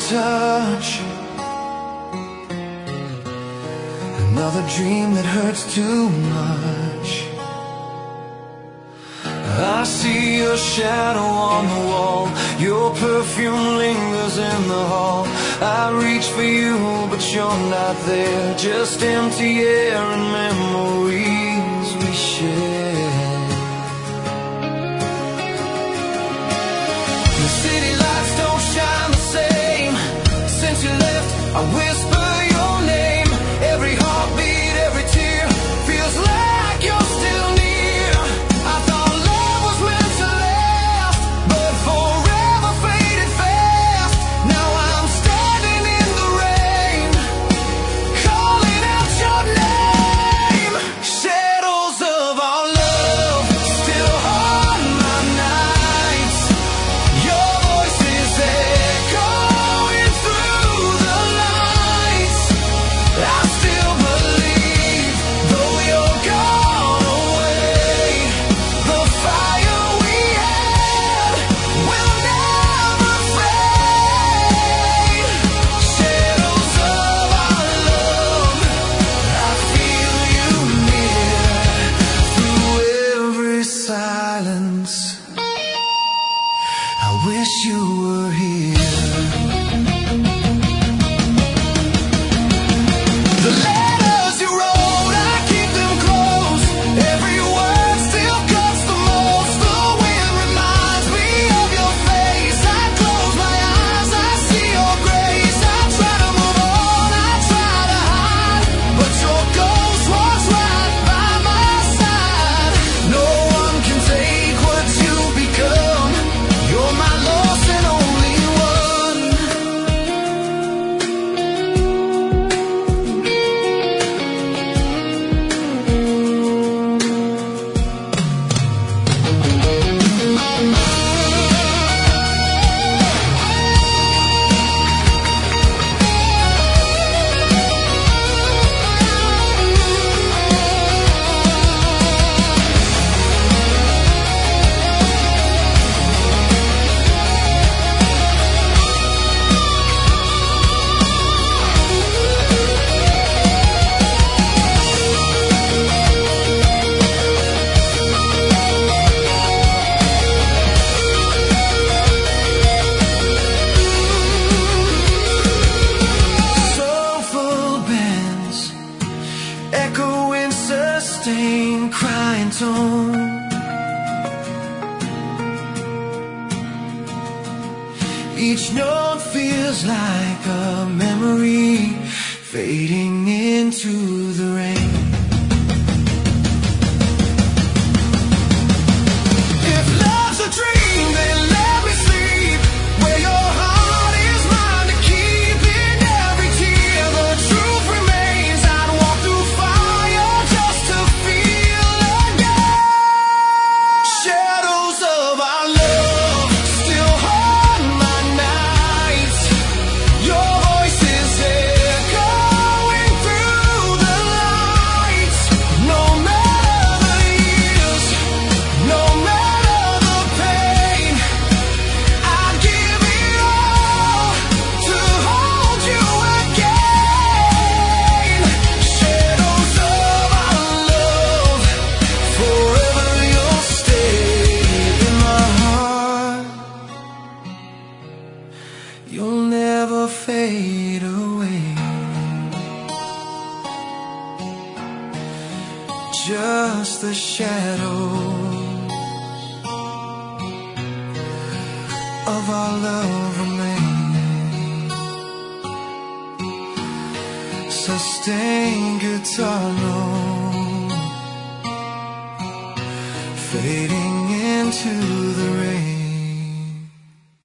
touch. Another dream that hurts too much. I see your shadow on the wall. Your perfume lingers in the hall. I reach for you, but you're not there. Just empty air and memories we share. The city lights don't shine the same. Since you left, I whisper your name. Every heartbeat, every tear feels like you're still near. I thought love was meant to last, but forever faded fast. Now I'm standing in the rain, calling out your name. Shadows of our love still haunt my nights. Your voice is echoing through the lights. I still believe, though you're gone away, the fire we had will never fade. Shadows of our love, I feel you near through every silence. I wish you were here. The letters you wrote, I keep them close. Every word still cuts the most. The wind reminds me of your face. I close my eyes, I see your grace. I try to move on, I try to hide, but your ghost walks right by my side. No one can take what you become. You're my lost and only one. Soulful bands, echoing, sustained, crying tone. Each note feels like a memory fading into the rain. If love's a dream, then let me sleep where your heart is mine to keep. In every tear, the truth remains. I'd walk through fire just to feel again. Shadows of our love still haunt my nights. Your voice is echoing through the lights. No matter the years, no matter the pain, I'd give it all to hold you again. Shadows of our love, forever you'll stay in my heart. You'll never fade away. Just the shadows of our love remain. Sustained guitar note fading into the rain.